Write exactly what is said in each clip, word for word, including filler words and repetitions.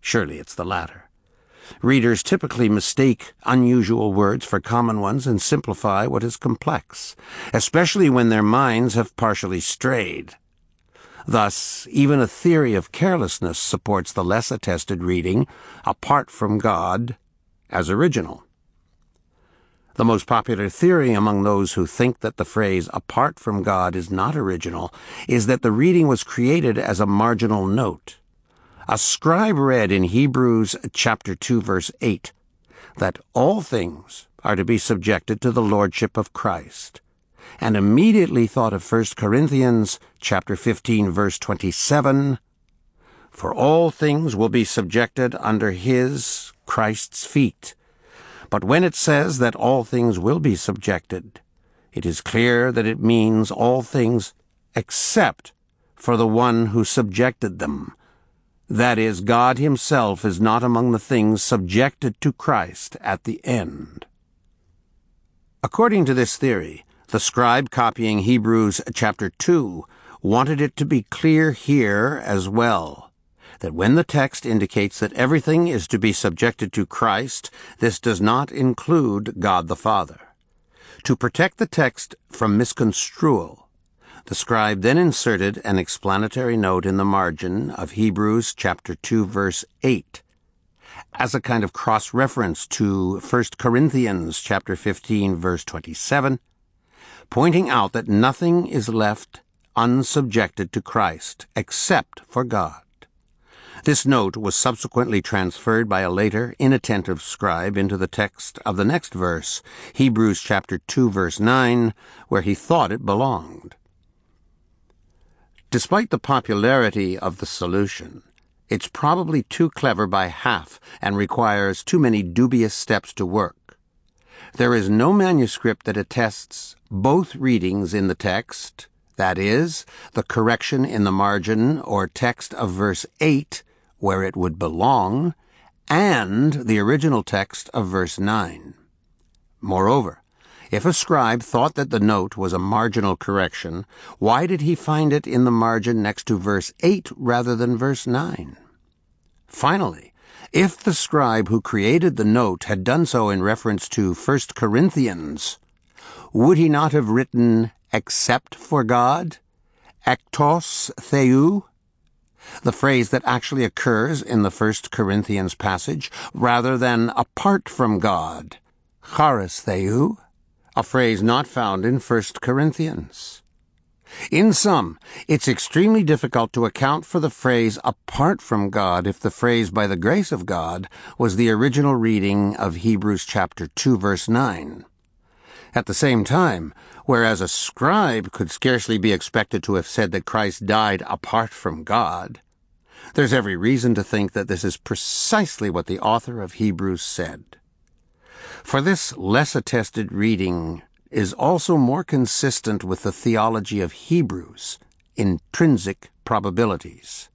Surely it's the latter. Readers typically mistake unusual words for common ones and simplify what is complex, especially when their minds have partially strayed. Thus, even a theory of carelessness supports the less attested reading, apart from God, as original. The most popular theory among those who think that the phrase apart from God is not original is that the reading was created as a marginal note. A scribe read in Hebrews chapter two, verse eight, that all things are to be subjected to the lordship of Christ, and immediately thought of First Corinthians chapter fifteen, verse twenty-seven, for all things will be subjected under his, Christ's feet. But when it says that all things will be subjected, it is clear that it means all things except for the one who subjected them. That is, God himself is not among the things subjected to Christ at the end. According to this theory, the scribe copying Hebrews chapter two wanted it to be clear here as well, that when the text indicates that everything is to be subjected to Christ, this does not include God the Father. To protect the text from misconstrual, the scribe then inserted an explanatory note in the margin of Hebrews chapter two, verse eight, as a kind of cross-reference to First Corinthians chapter fifteen, verse twenty-seven, pointing out that nothing is left unsubjected to Christ except for God. This note was subsequently transferred by a later, inattentive scribe into the text of the next verse, Hebrews chapter two, verse nine, where he thought it belonged. Despite the popularity of the solution, it's probably too clever by half and requires too many dubious steps to work. There is no manuscript that attests both readings in the text, that is, the correction in the margin or text of verse eight, where it would belong, and the original text of verse nine. Moreover, if a scribe thought that the note was a marginal correction, why did he find it in the margin next to verse eight rather than verse nine? Finally, if the scribe who created the note had done so in reference to First Corinthians, would he not have written except for God, ektos theou, the phrase that actually occurs in the First Corinthians passage, rather than apart from God, charis theou, a phrase not found in First Corinthians? In sum, it's extremely difficult to account for the phrase apart from God if the phrase by the grace of God was the original reading of Hebrews chapter two, verse nine. At the same time, whereas a scribe could scarcely be expected to have said that Christ died apart from God, there's every reason to think that this is precisely what the author of Hebrews said. For this less attested reading is also more consistent with the theology of Hebrews, intrinsic probabilities.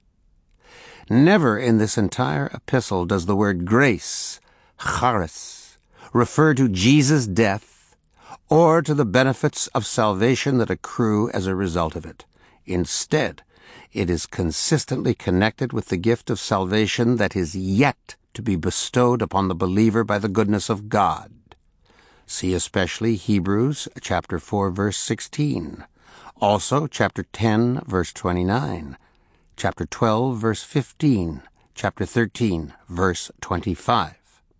Never in this entire epistle does the word grace, charis, refer to Jesus' death or to the benefits of salvation that accrue as a result of it. Instead, it is consistently connected with the gift of salvation that is yet to be bestowed upon the believer by the goodness of God. See especially Hebrews chapter four, verse sixteen, also chapter ten, verse twenty-nine, chapter twelve, verse fifteen, chapter thirteen, verse twenty-five.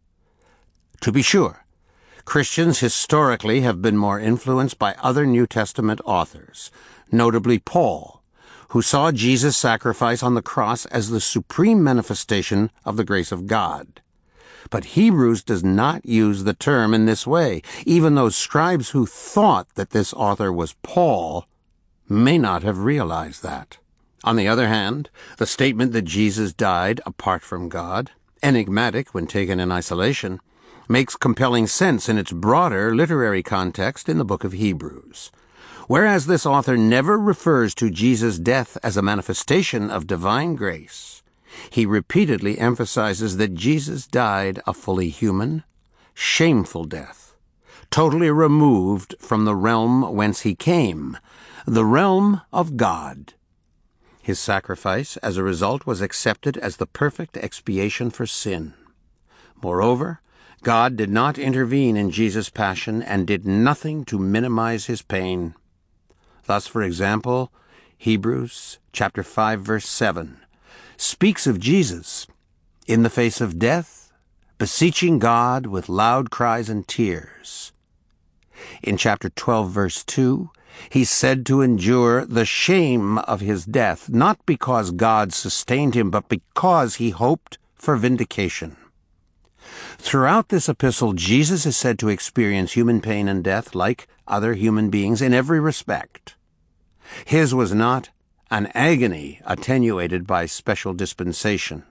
To be sure, Christians historically have been more influenced by other New Testament authors, notably Paul, who saw Jesus' sacrifice on the cross as the supreme manifestation of the grace of God. But Hebrews does not use the term in this way, even those scribes who thought that this author was Paul may not have realized that. On the other hand, the statement that Jesus died apart from God, enigmatic when taken in isolation, makes compelling sense in its broader literary context in the book of Hebrews. Whereas this author never refers to Jesus' death as a manifestation of divine grace, he repeatedly emphasizes that Jesus died a fully human, shameful death, totally removed from the realm whence he came, the realm of God. His sacrifice, as a result, was accepted as the perfect expiation for sin. Moreover, God did not intervene in Jesus' passion and did nothing to minimize his pain. Thus, for example, Hebrews chapter five, verse seven, speaks of Jesus in the face of death, beseeching God with loud cries and tears. In chapter twelve, verse two, he's said to endure the shame of his death, not because God sustained him, but because he hoped for vindication. Throughout this epistle, Jesus is said to experience human pain and death like other human beings in every respect. His was not an agony attenuated by special dispensation.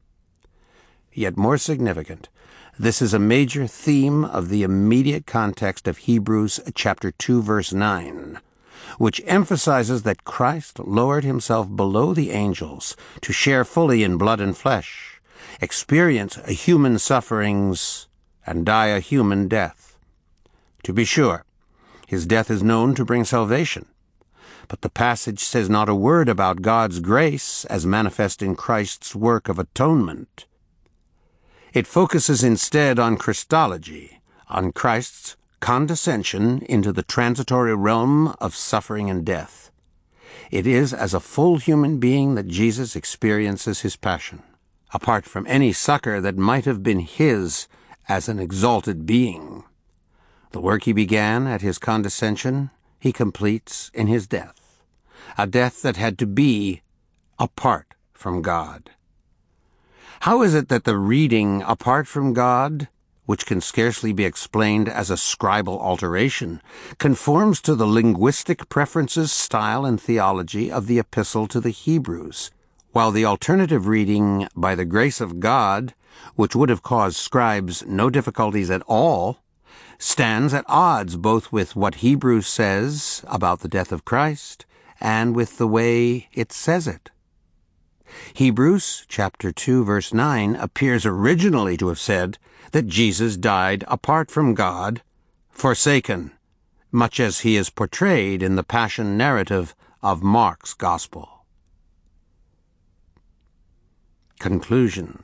Yet more significant, this is a major theme of the immediate context of Hebrews chapter two, verse nine, which emphasizes that Christ lowered himself below the angels to share fully in blood and flesh, experience human sufferings, and die a human death. To be sure, his death is known to bring salvation, but the passage says not a word about God's grace as manifest in Christ's work of atonement. It focuses instead on Christology, on Christ's condescension into the transitory realm of suffering and death. It is as a full human being that Jesus experiences his passion, apart from any succor that might have been his as an exalted being. The work he began at his condescension, he completes in his death, a death that had to be apart from God. How is it that the reading apart from God, which can scarcely be explained as a scribal alteration, conforms to the linguistic preferences, style, and theology of the epistle to the Hebrews, while the alternative reading, by the grace of God, which would have caused scribes no difficulties at all, stands at odds both with what Hebrews says about the death of Christ and with the way it says it? Hebrews chapter two, verse nine appears originally to have said that Jesus died apart from God, forsaken, much as he is portrayed in the Passion narrative of Mark's Gospel. Conclusion.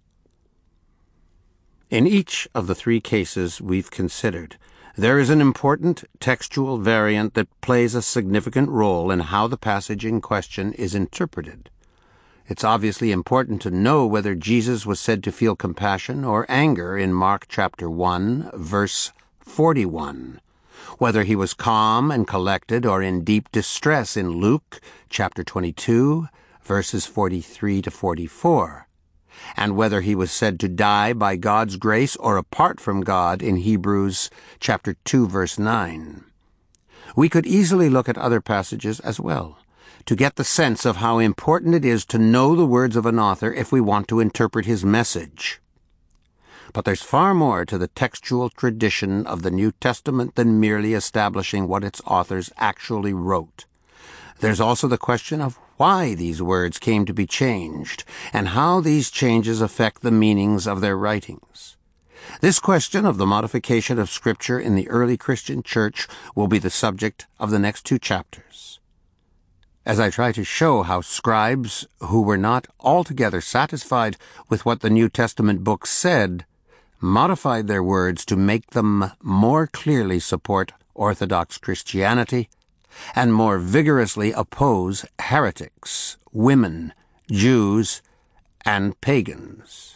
In each of the three cases we've considered, there is an important textual variant that plays a significant role in how the passage in question is interpreted. It's obviously important to know whether Jesus was said to feel compassion or anger in Mark chapter one, verse forty-one, whether he was calm and collected or in deep distress in Luke chapter twenty-two, verses forty-three to forty-four, and whether he was said to die by God's grace or apart from God in Hebrews chapter two, verse nine. We could easily look at other passages as well, to get the sense of how important it is to know the words of an author if we want to interpret his message. But there's far more to the textual tradition of the New Testament than merely establishing what its authors actually wrote. There's also the question of why these words came to be changed, and how these changes affect the meanings of their writings. This question of the modification of Scripture in the early Christian church will be the subject of the next two chapters, as I try to show how scribes who were not altogether satisfied with what the New Testament books said modified their words to make them more clearly support Orthodox Christianity and more vigorously oppose heretics, women, Jews, and pagans.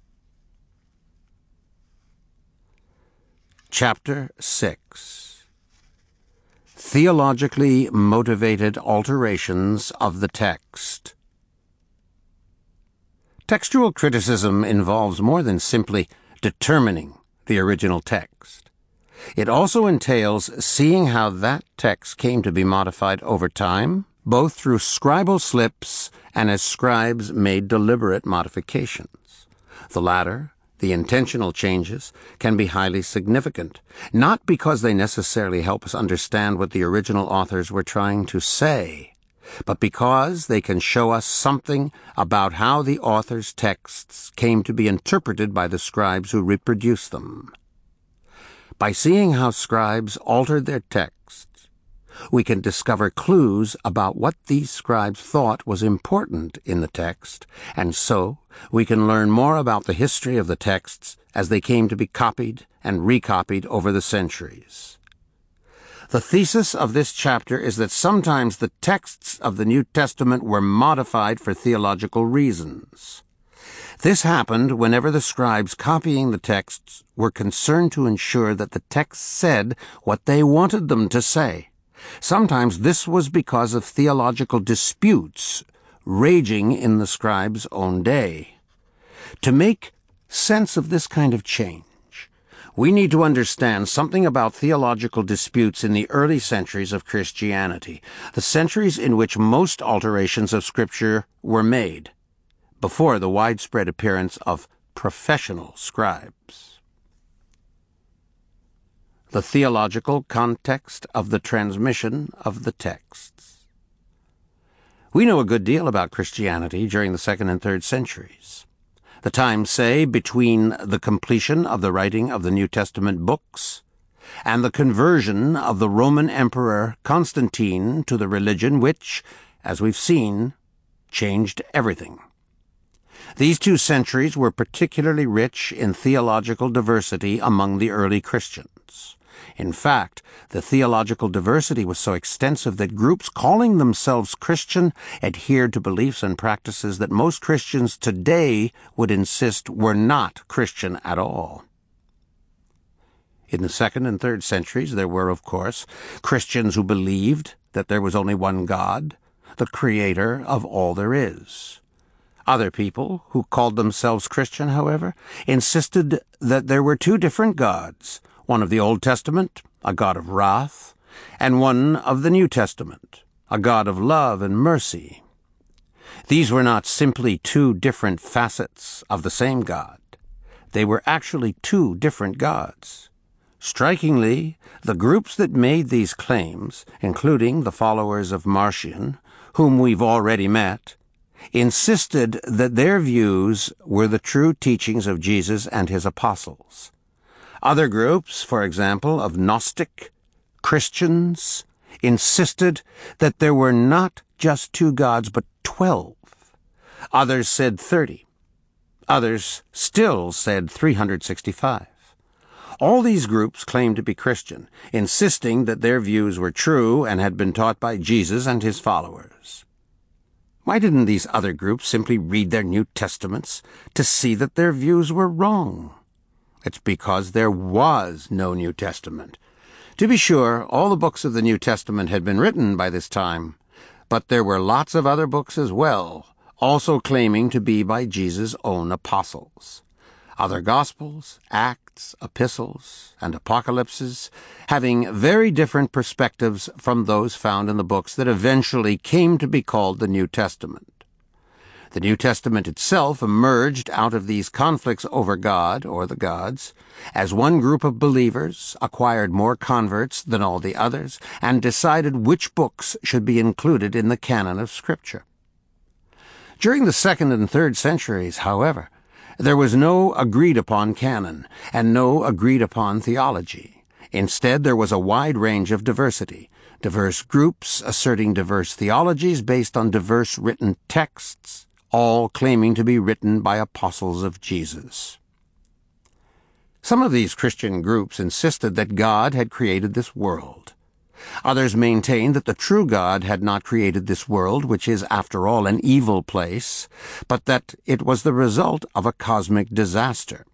Chapter six. Theologically motivated alterations of the text. Textual criticism involves more than simply determining the original text. It also entails seeing how that text came to be modified over time, both through scribal slips and as scribes made deliberate modifications. The latter, the intentional changes, can be highly significant, not because they necessarily help us understand what the original authors were trying to say, but because they can show us something about how the author's texts came to be interpreted by the scribes who reproduced them. By seeing how scribes altered their texts, we can discover clues about what these scribes thought was important in the text, and so we can learn more about the history of the texts as they came to be copied and recopied over the centuries. The thesis of this chapter is that sometimes the texts of the New Testament were modified for theological reasons. This happened whenever the scribes copying the texts were concerned to ensure that the texts said what they wanted them to say. Sometimes this was because of theological disputes raging in the scribes' own day. To make sense of this kind of change, we need to understand something about theological disputes in the early centuries of Christianity, the centuries in which most alterations of Scripture were made, before the widespread appearance of professional scribes. The theological context of the transmission of the texts. We know a good deal about Christianity during the second and third centuries. The times, say, between the completion of the writing of the New Testament books and the conversion of the Roman Emperor Constantine to the religion which, as we've seen, changed everything. These two centuries were particularly rich in theological diversity among the early Christians. In fact, the theological diversity was so extensive that groups calling themselves Christian adhered to beliefs and practices that most Christians today would insist were not Christian at all. In the second and third centuries, there were, of course, Christians who believed that there was only one God, the creator of all there is. Other people, who called themselves Christian, however, insisted that there were two different gods, one of the Old Testament, a God of wrath, and one of the New Testament, a God of love and mercy. These were not simply two different facets of the same God. They were actually two different gods. Strikingly, the groups that made these claims, including the followers of Marcion, whom we've already met, insisted that their views were the true teachings of Jesus and his apostles. Other groups, for example, of Gnostic Christians, insisted that there were not just two gods, but twelve. Others said thirty. Others still said three hundred sixty-five. All these groups claimed to be Christian, insisting that their views were true and had been taught by Jesus and his followers. Why didn't these other groups simply read their New Testaments to see that their views were wrong? It's because there was no New Testament. To be sure, all the books of the New Testament had been written by this time, but there were lots of other books as well, also claiming to be by Jesus' own apostles. Other Gospels, Acts, Epistles, and Apocalypses, having very different perspectives from those found in the books that eventually came to be called the New Testament. The New Testament itself emerged out of these conflicts over God, or the gods, as one group of believers acquired more converts than all the others and decided which books should be included in the canon of Scripture. During the second and third centuries, however, there was no agreed-upon canon and no agreed-upon theology. Instead, there was a wide range of diversity, diverse groups asserting diverse theologies based on diverse written texts, all claiming to be written by apostles of Jesus. Some of these Christian groups insisted that God had created this world. Others maintained that the true God had not created this world, which is, after all, an evil place, but that it was the result of a cosmic disaster.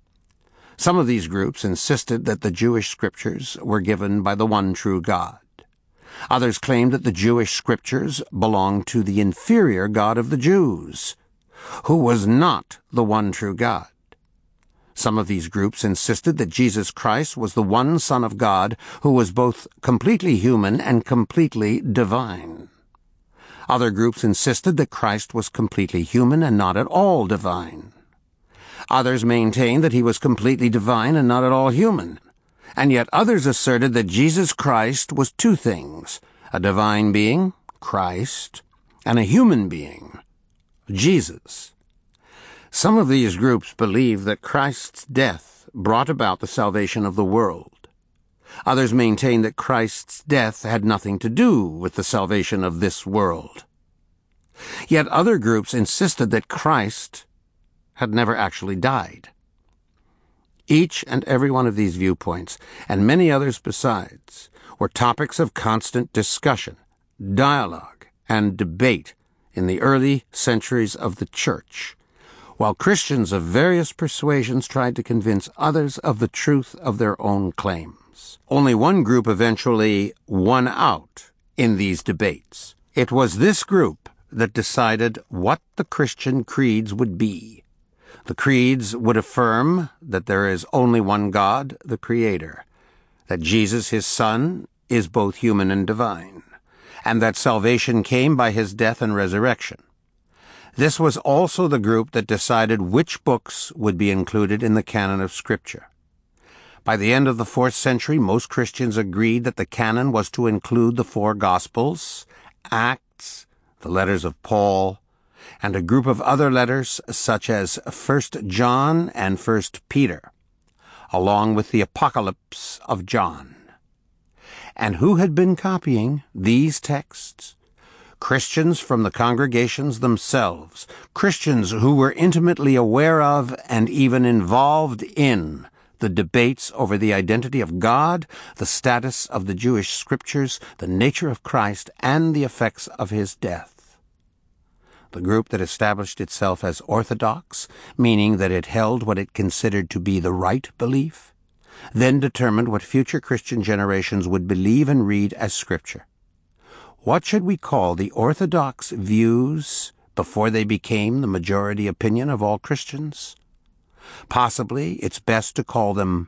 Some of these groups insisted that the Jewish scriptures were given by the one true God. Others claimed that the Jewish scriptures belonged to the inferior God of the Jews, who was not the one true God. Some of these groups insisted that Jesus Christ was the one Son of God who was both completely human and completely divine. Other groups insisted that Christ was completely human and not at all divine. Others maintained that he was completely divine and not at all human. And yet others asserted that Jesus Christ was two things, a divine being, Christ, and a human being, Jesus. Some of these groups believed that Christ's death brought about the salvation of the world. Others maintained that Christ's death had nothing to do with the salvation of this world. Yet other groups insisted that Christ had never actually died. Each and every one of these viewpoints, and many others besides, were topics of constant discussion, dialogue, and debate in the early centuries of the Church, while Christians of various persuasions tried to convince others of the truth of their own claims. Only one group eventually won out in these debates. It was this group that decided what the Christian creeds would be. The creeds would affirm that there is only one God, the Creator, that Jesus, his Son, is both human and divine, and that salvation came by his death and resurrection. This was also the group that decided which books would be included in the canon of Scripture. By the end of the fourth century, most Christians agreed that the canon was to include the four Gospels, Acts, the letters of Paul, and a group of other letters such as First John and First Peter, along with the Apocalypse of John. And who had been copying these texts? Christians from the congregations themselves, Christians who were intimately aware of and even involved in the debates over the identity of God, the status of the Jewish scriptures, the nature of Christ, and the effects of his death. The group that established itself as orthodox, meaning that it held what it considered to be the right belief, then determined what future Christian generations would believe and read as Scripture. What should we call the orthodox views before they became the majority opinion of all Christians? Possibly it's best to call them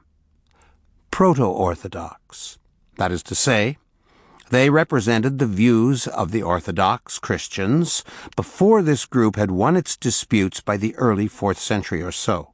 proto-orthodox. That is to say, they represented the views of the Orthodox Christians before this group had won its disputes by the early fourth century or so.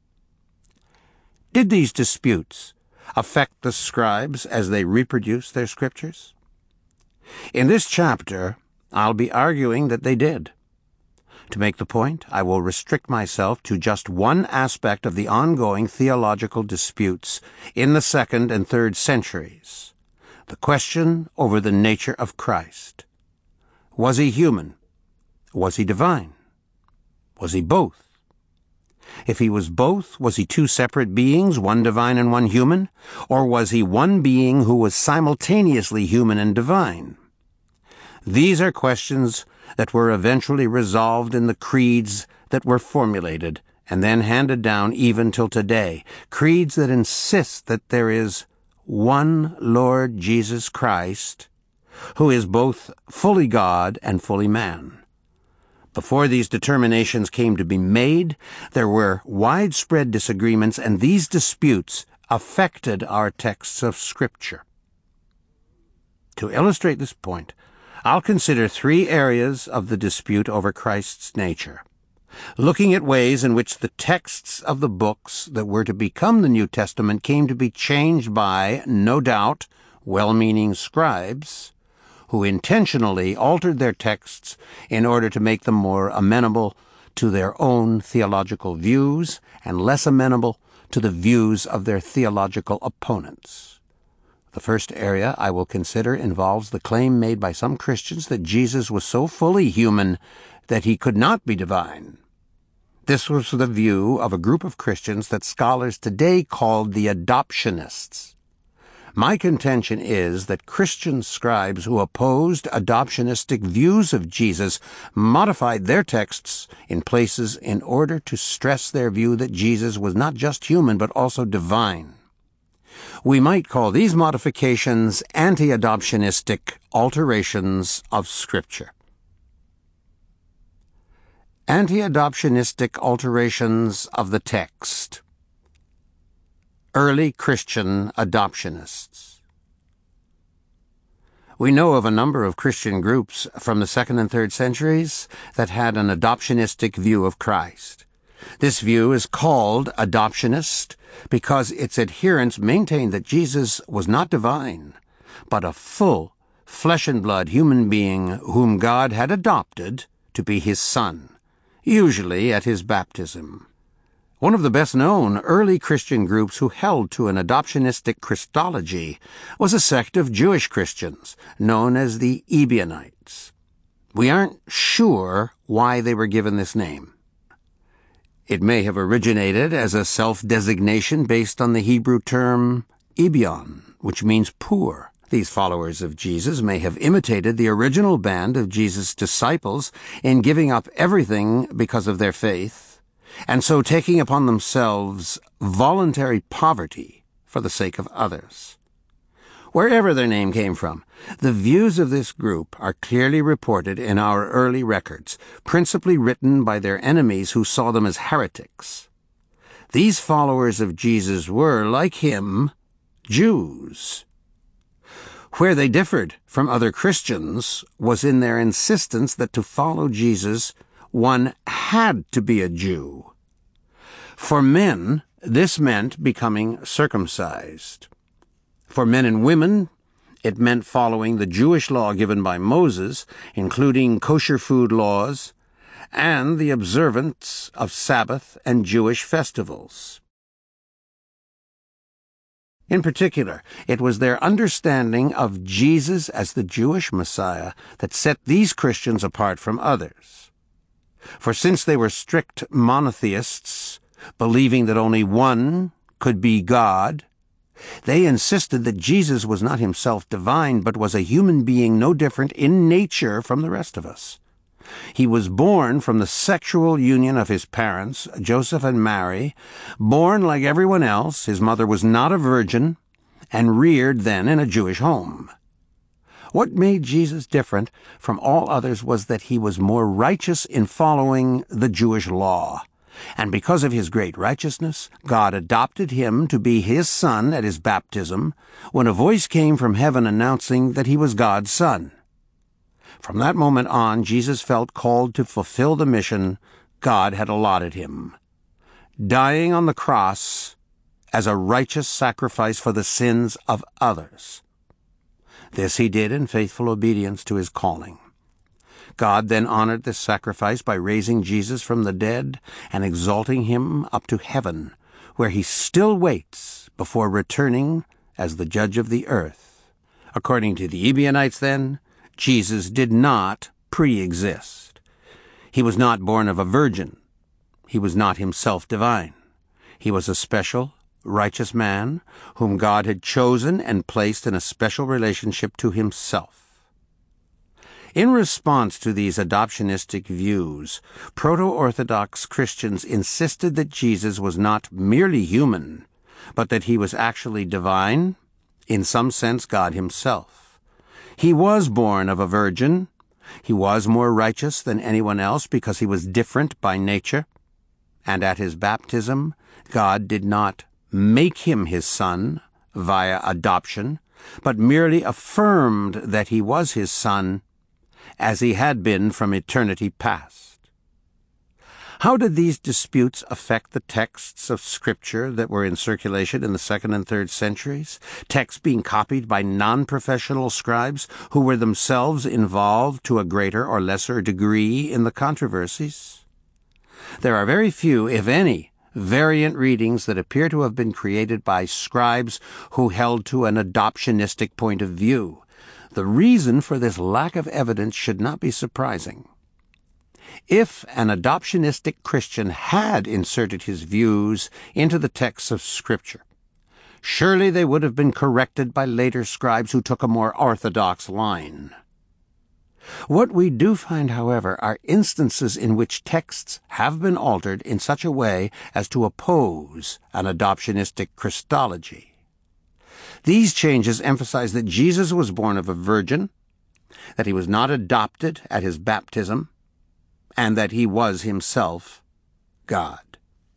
Did these disputes affect the scribes as they reproduced their scriptures? In this chapter, I'll be arguing that they did. To make the point, I will restrict myself to just one aspect of the ongoing theological disputes in the second and third centuries, the question over the nature of Christ. Was he human? Was he divine? Was he both? If he was both, was he two separate beings, one divine and one human? Or was he one being who was simultaneously human and divine? These are questions that were eventually resolved in the creeds that were formulated and then handed down even till today, creeds that insist that there is one Lord Jesus Christ, who is both fully God and fully man. Before these determinations came to be made, there were widespread disagreements, and these disputes affected our texts of Scripture. To illustrate this point, I'll consider three areas of the dispute over Christ's nature, looking at ways in which the texts of the books that were to become the New Testament came to be changed by, no doubt, well-meaning scribes, who intentionally altered their texts in order to make them more amenable to their own theological views and less amenable to the views of their theological opponents. The first area I will consider involves the claim made by some Christians that Jesus was so fully human that he could not be divine. This was the view of a group of Christians that scholars today called the adoptionists. My contention is that Christian scribes who opposed adoptionistic views of Jesus modified their texts in places in order to stress their view that Jesus was not just human but also divine. We might call these modifications anti-adoptionistic alterations of Scripture. Anti-adoptionistic alterations of the text. Early Christian adoptionists. We know of a number of Christian groups from the second and third centuries that had an adoptionistic view of Christ. This view is called adoptionist because its adherents maintained that Jesus was not divine, but a full, flesh-and-blood human being whom God had adopted to be his son, usually at his baptism. One of the best-known early Christian groups who held to an adoptionistic Christology was a sect of Jewish Christians known as the Ebionites. We aren't sure why they were given this name. It may have originated as a self-designation based on the Hebrew term Ebion, which means poor. These followers of Jesus may have imitated the original band of Jesus' disciples in giving up everything because of their faith, and so taking upon themselves voluntary poverty for the sake of others. Wherever their name came from, the views of this group are clearly reported in our early records, principally written by their enemies who saw them as heretics. These followers of Jesus were, like him, Jews. Where they differed from other Christians was in their insistence that to follow Jesus, one had to be a Jew. For men, this meant becoming circumcised. For men and women, it meant following the Jewish law given by Moses, including kosher food laws, and the observance of Sabbath and Jewish festivals. In particular, it was their understanding of Jesus as the Jewish Messiah that set these Christians apart from others. For since they were strict monotheists, believing that only one could be God, they insisted that Jesus was not himself divine, but was a human being no different in nature from the rest of us. He was born from the sexual union of his parents, Joseph and Mary, born like everyone else. His mother was not a virgin, and reared then in a Jewish home. What made Jesus different from all others was that he was more righteous in following the Jewish law. And because of his great righteousness, God adopted him to be his son at his baptism, when a voice came from heaven announcing that he was God's son. From that moment on, Jesus felt called to fulfill the mission God had allotted him, dying on the cross as a righteous sacrifice for the sins of others. This he did in faithful obedience to his calling. God then honored this sacrifice by raising Jesus from the dead and exalting him up to heaven, where he still waits before returning as the judge of the earth. According to the Ebionites, then, Jesus did not pre-exist. He was not born of a virgin. He was not himself divine. He was a special, righteous man whom God had chosen and placed in a special relationship to himself. In response to these adoptionistic views, proto-Orthodox Christians insisted that Jesus was not merely human, but that he was actually divine, in some sense God himself. He was born of a virgin. He was more righteous than anyone else because he was different by nature. And at his baptism, God did not make him his son via adoption, but merely affirmed that he was his son, as he had been from eternity past. How did these disputes affect the texts of Scripture that were in circulation in the second and third centuries, texts being copied by non-professional scribes who were themselves involved to a greater or lesser degree in the controversies? There are very few, if any, variant readings that appear to have been created by scribes who held to an adoptionistic point of view. The reason for this lack of evidence should not be surprising. If an adoptionistic Christian had inserted his views into the texts of Scripture, surely they would have been corrected by later scribes who took a more orthodox line. What we do find, however, are instances in which texts have been altered in such a way as to oppose an adoptionistic Christology. These changes emphasize that Jesus was born of a virgin, that he was not adopted at his baptism, and that he was himself God.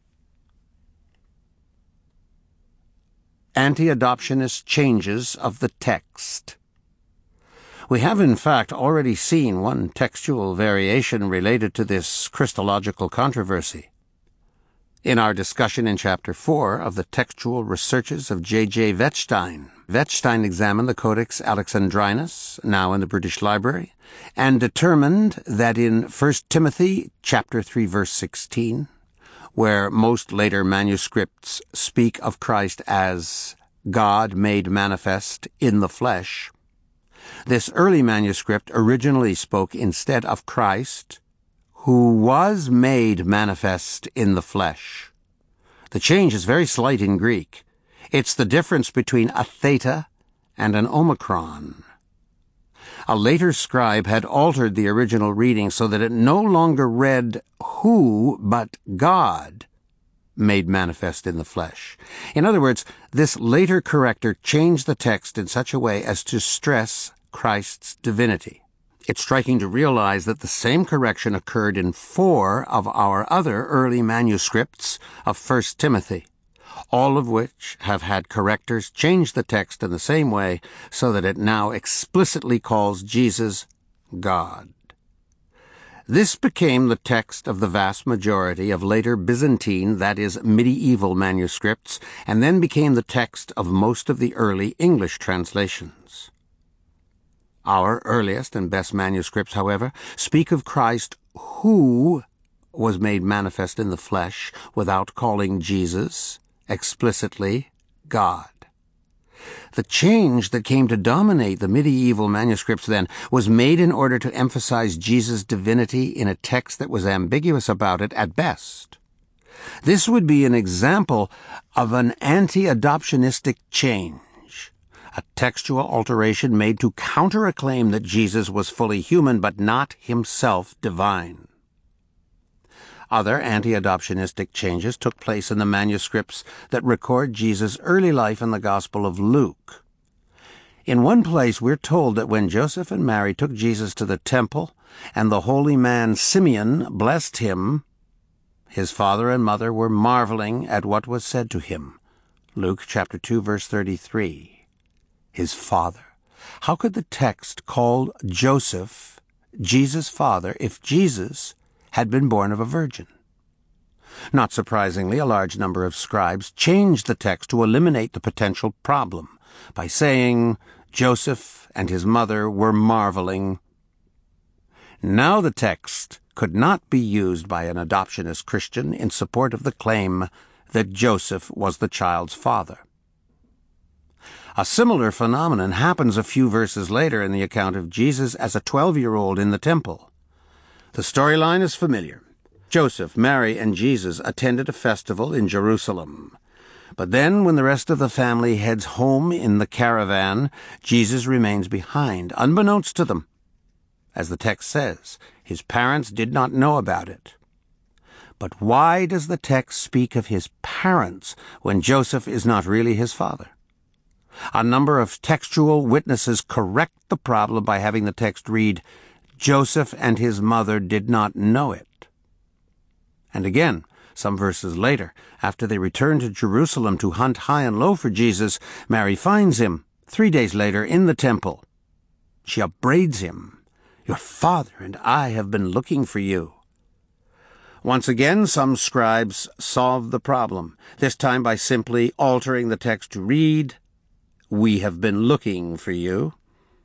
Anti-adoptionist changes of the text. We have, in fact, already seen one textual variation related to this Christological controversy. In our discussion in Chapter four of the Textual Researches of J J Wettstein, Wettstein examined the Codex Alexandrinus, now in the British Library, and determined that in First Timothy chapter three, verse sixteen, where most later manuscripts speak of Christ as God made manifest in the flesh, this early manuscript originally spoke instead of Christ, who was made manifest in the flesh. The change is very slight in Greek. It's the difference between a theta and an omicron. A later scribe had altered the original reading so that it no longer read who, but God made manifest in the flesh. In other words, this later corrector changed the text in such a way as to stress Christ's divinity. It's striking to realize that the same correction occurred in four of our other early manuscripts of First Timothy, all of which have had correctors change the text in the same way so that it now explicitly calls Jesus God. This became the text of the vast majority of later Byzantine, that is, medieval manuscripts, and then became the text of most of the early English translations. Our earliest and best manuscripts, however, speak of Christ who was made manifest in the flesh without calling Jesus explicitly God. The change that came to dominate the medieval manuscripts then was made in order to emphasize Jesus' divinity in a text that was ambiguous about it at best. This would be an example of an anti-adoptionistic change, a textual alteration made to counter a claim that Jesus was fully human but not himself divine. Other anti-adoptionistic changes took place in the manuscripts that record Jesus' early life in the Gospel of Luke. In one place we're told that when Joseph and Mary took Jesus to the temple and the holy man Simeon blessed him, his father and mother were marveling at what was said to him. Luke chapter two, verse thirty-three. His father. How could the text call Joseph Jesus' father if Jesus had been born of a virgin? Not surprisingly, a large number of scribes changed the text to eliminate the potential problem by saying Joseph and his mother were marveling. Now the text could not be used by an adoptionist Christian in support of the claim that Joseph was the child's father. A similar phenomenon happens a few verses later in the account of Jesus as a twelve-year-old in the temple. The storyline is familiar. Joseph, Mary, and Jesus attended a festival in Jerusalem. But then, when the rest of the family heads home in the caravan, Jesus remains behind, unbeknownst to them. As the text says, his parents did not know about it. But why does the text speak of his parents when Joseph is not really his father? A number of textual witnesses correct the problem by having the text read, Joseph and his mother did not know it. And again, some verses later, after they return to Jerusalem to hunt high and low for Jesus, Mary finds him, three days later, in the temple. She upbraids him. Your father and I have been looking for you. Once again, some scribes solve the problem, this time by simply altering the text to read, We have been looking for you.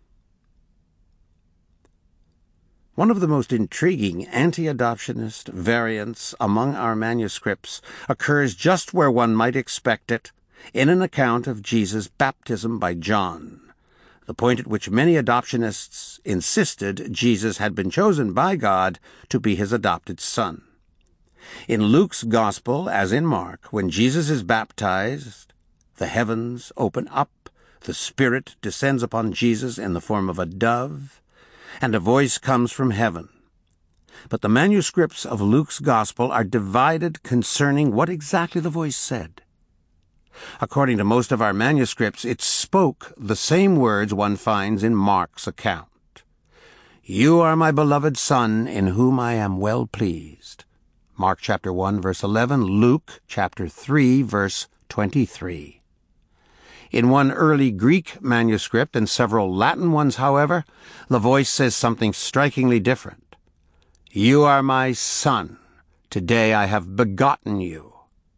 One of the most intriguing anti-adoptionist variants among our manuscripts occurs just where one might expect it, in an account of Jesus' baptism by John, the point at which many adoptionists insisted Jesus had been chosen by God to be his adopted son. In Luke's Gospel, as in Mark, when Jesus is baptized, the heavens open up, the Spirit descends upon Jesus in the form of a dove, and a voice comes from heaven. But the manuscripts of Luke's Gospel are divided concerning what exactly the voice said. According to most of our manuscripts, it spoke the same words one finds in Mark's account. You are my beloved Son, in whom I am well pleased. Mark chapter one, verse eleven, Luke chapter three, verse twenty-three. In one early Greek manuscript and several Latin ones, however, the voice says something strikingly different. You are my son. Today I have begotten you.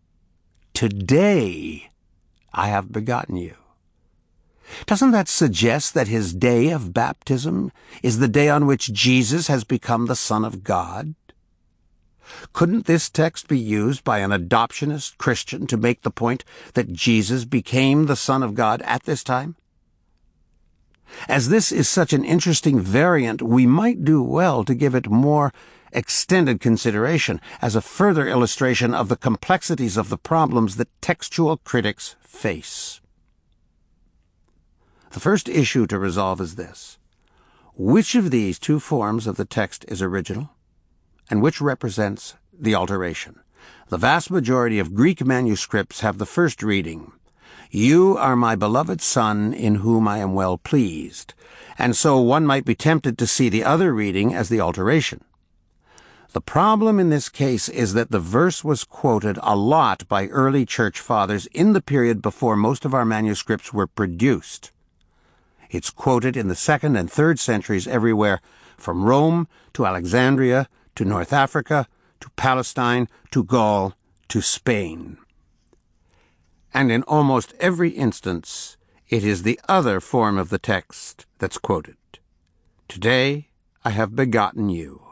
Today I have begotten you. Doesn't that suggest that his day of baptism is the day on which Jesus has become the Son of God? Couldn't this text be used by an adoptionist Christian to make the point that Jesus became the Son of God at this time? As this is such an interesting variant, we might do well to give it more extended consideration as a further illustration of the complexities of the problems that textual critics face. The first issue to resolve is this: which of these two forms of the text is original, and which represents the alteration? The vast majority of Greek manuscripts have the first reading, "You are my beloved Son, in whom I am well pleased," and so one might be tempted to see the other reading as the alteration. The problem in this case is that the verse was quoted a lot by early church fathers in the period before most of our manuscripts were produced. It's quoted in the second and third centuries everywhere, from Rome to Alexandria to North Africa to Palestine to Gaul to Spain. And in almost every instance, it is the other form of the text that's quoted. "Today I have begotten you."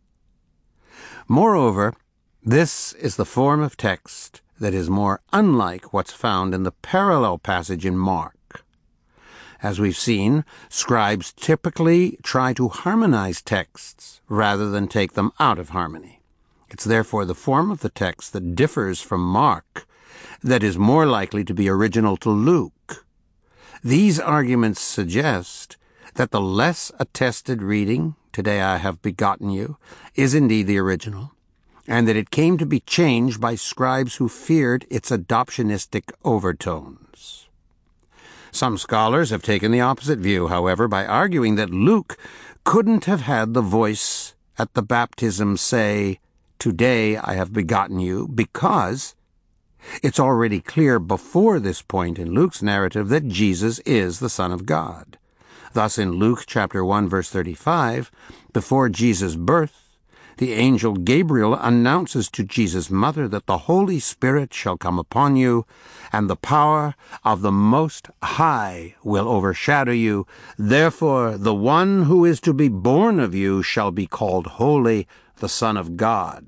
Moreover, this is the form of text that is more unlike what's found in the parallel passage in Mark. As we've seen, scribes typically try to harmonize texts rather than take them out of harmony. It's therefore the form of the text that differs from Mark that is more likely to be original to Luke. These arguments suggest that the less attested reading, "Today I have begotten you," is indeed the original, and that it came to be changed by scribes who feared its adoptionistic overtones. Some scholars have taken the opposite view, however, by arguing that Luke couldn't have had the voice at the baptism say, "Today I have begotten you," because it's already clear before this point in Luke's narrative that Jesus is the Son of God. Thus in Luke chapter one verse thirty-five, before Jesus' birth, the angel Gabriel announces to Jesus' mother that the Holy Spirit shall come upon you, and the power of the Most High will overshadow you. Therefore the one who is to be born of you shall be called Holy, the Son of God.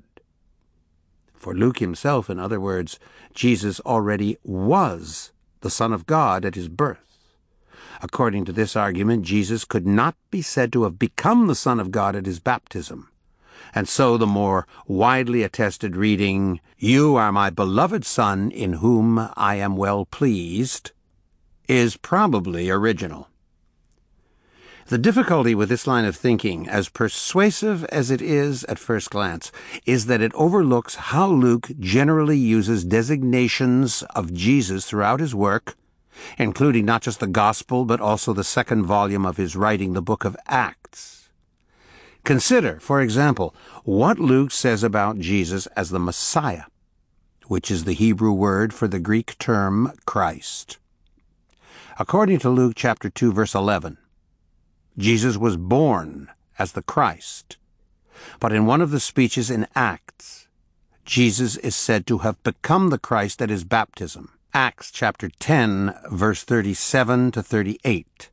For Luke himself, in other words, Jesus already was the Son of God at his birth. According to this argument, Jesus could not be said to have become the Son of God at his baptism. And so the more widely attested reading, "You are my beloved Son, in whom I am well pleased," is probably original. The difficulty with this line of thinking, as persuasive as it is at first glance, is that it overlooks how Luke generally uses designations of Jesus throughout his work, including not just the Gospel, but also the second volume of his writing, the book of Acts. Consider, for example, what Luke says about Jesus as the Messiah, which is the Hebrew word for the Greek term Christ. According to Luke chapter two, verse eleven, Jesus was born as the Christ. But in one of the speeches in Acts, Jesus is said to have become the Christ at his baptism. Acts chapter ten, verse thirty-seven to thirty-eight.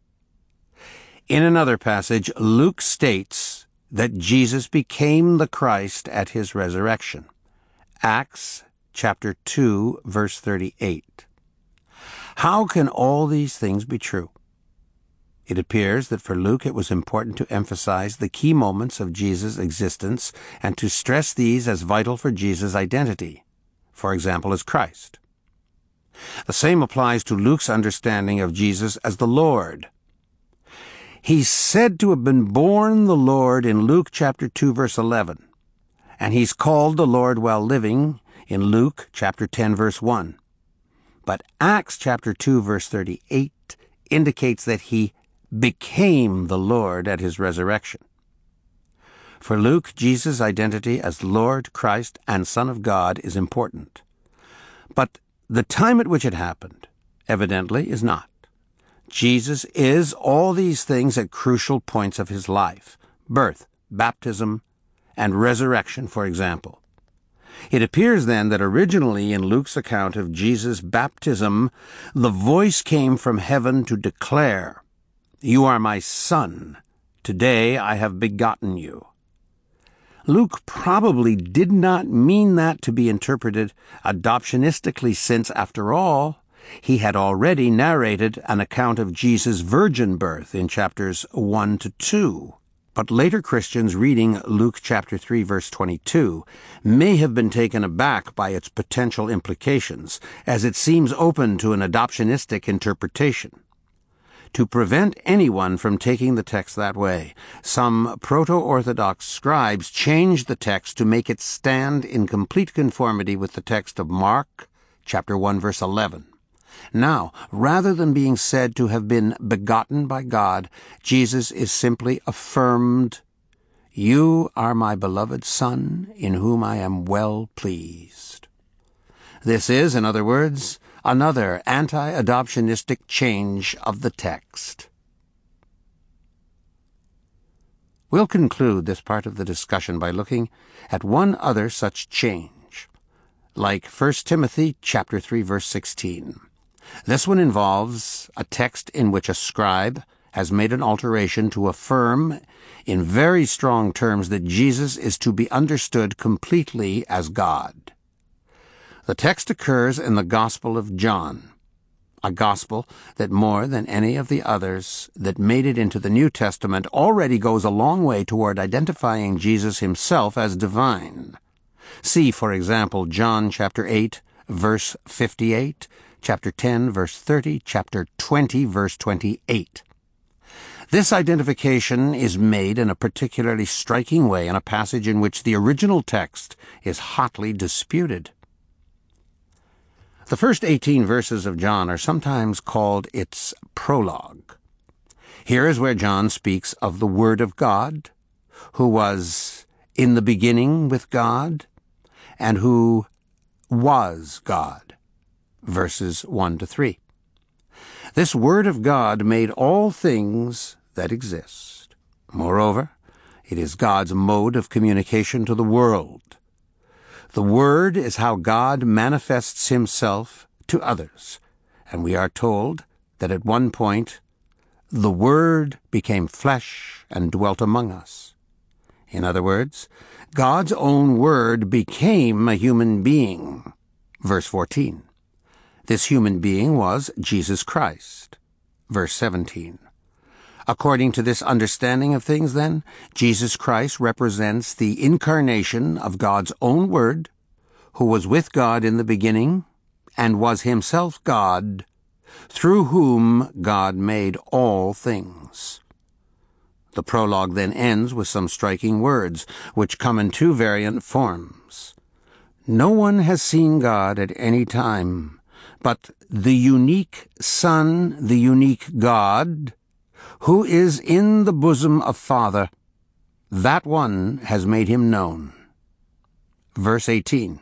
In another passage, Luke states that Jesus became the Christ at his resurrection. Acts chapter two, verse thirty-eight. How can all these things be true? It appears that for Luke it was important to emphasize the key moments of Jesus' existence and to stress these as vital for Jesus' identity, for example, as Christ. The same applies to Luke's understanding of Jesus as the Lord. He's said to have been born the Lord in Luke chapter two, verse eleven, and he's called the Lord while living in Luke chapter ten, verse one. But Acts chapter two, verse thirty-eight indicates that he became the Lord at his resurrection. For Luke, Jesus' identity as Lord, Christ, and Son of God is important. But the time at which it happened, evidently, is not. Jesus is all these things at crucial points of his life: birth, baptism, and resurrection, for example. It appears then that originally in Luke's account of Jesus' baptism, the voice came from heaven to declare, "You are my Son. Today I have begotten you." Luke probably did not mean that to be interpreted adoptionistically, since, after all, he had already narrated an account of Jesus' virgin birth in chapters one to two. But later Christians reading Luke chapter three, verse twenty-two, may have been taken aback by its potential implications, as it seems open to an adoptionistic interpretation. To prevent anyone from taking the text that way, some proto-Orthodox scribes changed the text to make it stand in complete conformity with the text of Mark chapter one, verse eleven. Now, rather than being said to have been begotten by God, Jesus is simply affirmed, "You are my beloved Son, in whom I am well pleased." This is, in other words, another anti-adoptionistic change of the text. We'll conclude this part of the discussion by looking at one other such change, like First Timothy chapter three, verse sixteen. This one involves a text in which a scribe has made an alteration to affirm in very strong terms that Jesus is to be understood completely as God. The text occurs in the Gospel of John, a gospel that more than any of the others that made it into the New Testament already goes a long way toward identifying Jesus himself as divine. See, for example, John chapter eight, verse fifty-eight, chapter ten, verse thirty, chapter twenty, verse twenty-eight. This identification is made in a particularly striking way in a passage in which the original text is hotly disputed. The first eighteen verses of John are sometimes called its prologue. Here is where John speaks of the Word of God, who was in the beginning with God, and who was God, verses one to three. This Word of God made all things that exist. Moreover, it is God's mode of communication to the world. The Word is how God manifests himself to others, and we are told that at one point, the Word became flesh and dwelt among us. In other words, God's own Word became a human being. Verse fourteen. This human being was Jesus Christ. Verse seventeen. According to this understanding of things, then, Jesus Christ represents the incarnation of God's own Word, who was with God in the beginning, and was himself God, through whom God made all things. The prologue then ends with some striking words, which come in two variant forms. No one has seen God at any time, but the unique Son, the unique God, who is in the bosom of Father, that one has made him known. Verse eighteen.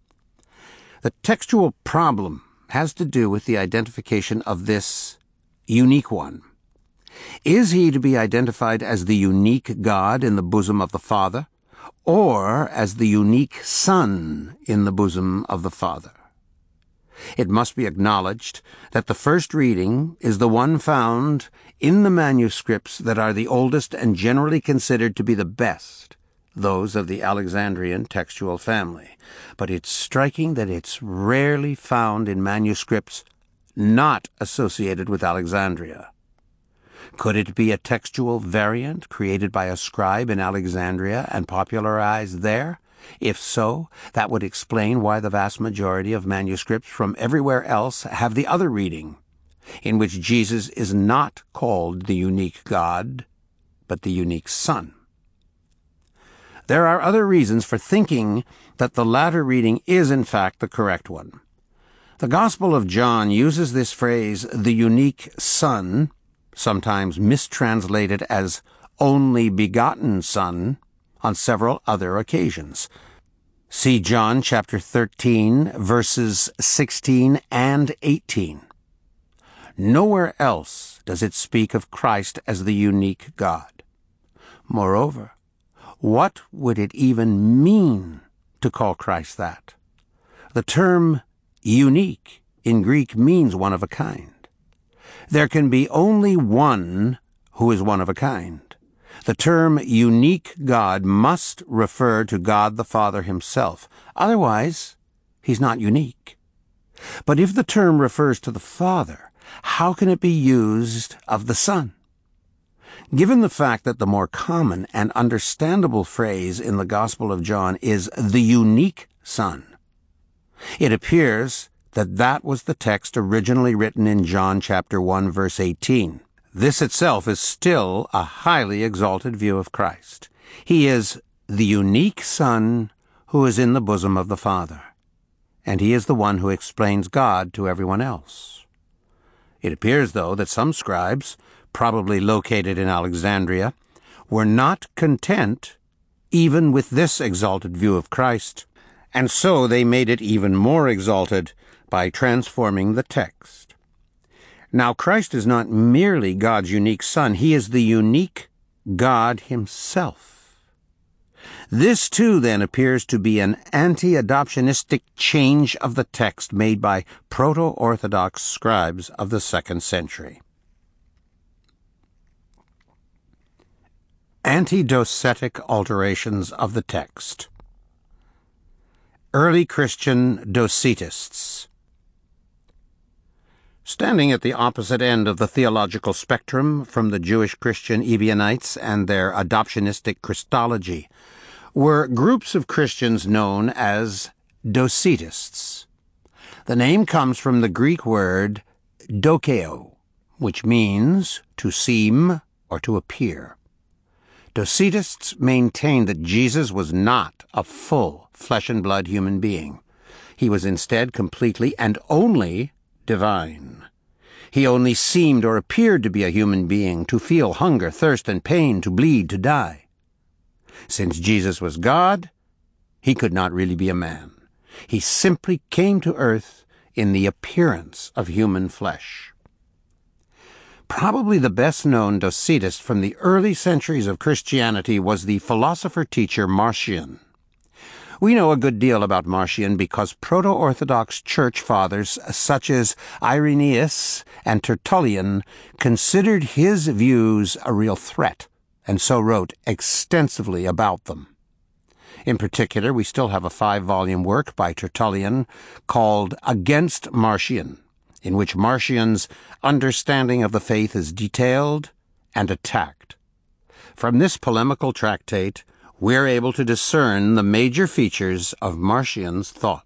The textual problem has to do with the identification of this unique one. Is he to be identified as the unique God in the bosom of the Father, or as the unique Son in the bosom of the Father? It must be acknowledged that the first reading is the one found in the manuscripts that are the oldest and generally considered to be the best, those of the Alexandrian textual family. But it's striking that it's rarely found in manuscripts not associated with Alexandria. Could it be a textual variant created by a scribe in Alexandria and popularized there? If so, that would explain why the vast majority of manuscripts from everywhere else have the other reading, in which Jesus is not called the unique God, but the unique Son. There are other reasons for thinking that the latter reading is in fact the correct one. The Gospel of John uses this phrase, the unique Son, sometimes mistranslated as only begotten Son, on several other occasions. See John chapter thirteen, verses sixteen and eighteen. Nowhere else does it speak of Christ as the unique God. Moreover, what would it even mean to call Christ that? The term unique in Greek means one of a kind. There can be only one who is one of a kind. The term unique God must refer to God the Father himself. Otherwise, he's not unique. But if the term refers to the Father, how can it be used of the Son? Given the fact that the more common and understandable phrase in the Gospel of John is the unique Son, it appears that that was the text originally written in John chapter one, verse eighteen. This itself is still a highly exalted view of Christ. He is the unique Son who is in the bosom of the Father, and he is the one who explains God to everyone else. It appears, though, that some scribes, probably located in Alexandria, were not content even with this exalted view of Christ, and so they made it even more exalted by transforming the text. Now, Christ is not merely God's unique Son. He is the unique God himself. This, too, then, appears to be an anti-adoptionistic change of the text made by proto-Orthodox scribes of the second century. Anti-docetic alterations of the text. Early Christian Docetists. Standing at the opposite end of the theological spectrum from the Jewish Christian Ebionites and their adoptionistic Christology were groups of Christians known as Docetists. The name comes from the Greek word dokeo, which means to seem or to appear. Docetists maintained that Jesus was not a full flesh-and-blood human being. He was instead completely and only divine. He only seemed or appeared to be a human being, to feel hunger, thirst, and pain, to bleed, to die. Since Jesus was God, he could not really be a man. He simply came to earth in the appearance of human flesh. Probably the best-known Docetist from the early centuries of Christianity was the philosopher-teacher Marcion. We know a good deal about Marcion because proto-Orthodox church fathers such as Irenaeus and Tertullian considered his views a real threat, and so wrote extensively about them. In particular, we still have a five-volume work by Tertullian called Against Marcion, in which Marcion's understanding of the faith is detailed and attacked. From this polemical tractate, we're able to discern the major features of Marcion's thought.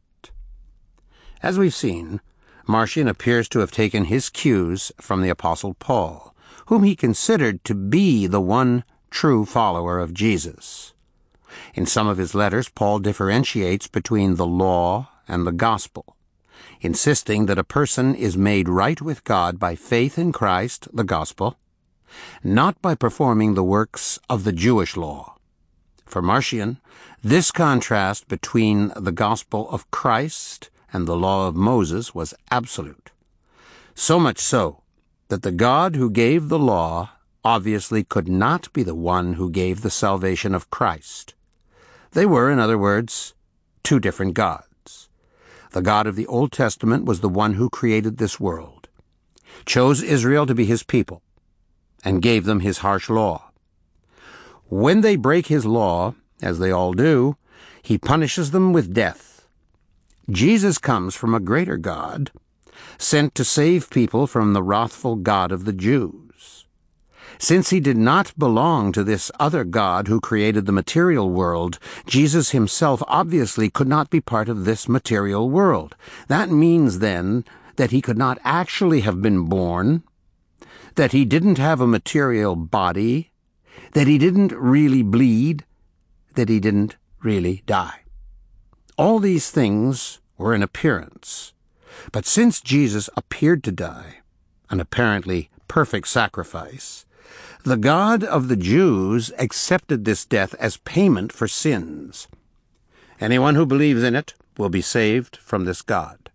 As we've seen, Marcion appears to have taken his cues from the Apostle Paul, whom he considered to be the one true follower of Jesus. In some of his letters, Paul differentiates between the law and the gospel, insisting that a person is made right with God by faith in Christ, the gospel, not by performing the works of the Jewish law. For Marcion, this contrast between the gospel of Christ and the law of Moses was absolute. So much so that the God who gave the law obviously could not be the one who gave the salvation of Christ. They were, in other words, two different gods. The God of the Old Testament was the one who created this world, chose Israel to be his people, and gave them his harsh law. When they break his law, as they all do, he punishes them with death. Jesus comes from a greater God, sent to save people from the wrathful God of the Jews. Since he did not belong to this other God who created the material world, Jesus himself obviously could not be part of this material world. That means, then, that he could not actually have been born, that he didn't have a material body, that he didn't really bleed, that he didn't really die. All these things were in appearance. But since Jesus appeared to die, an apparently perfect sacrifice, the God of the Jews accepted this death as payment for sins. Anyone who believes in it will be saved from this God.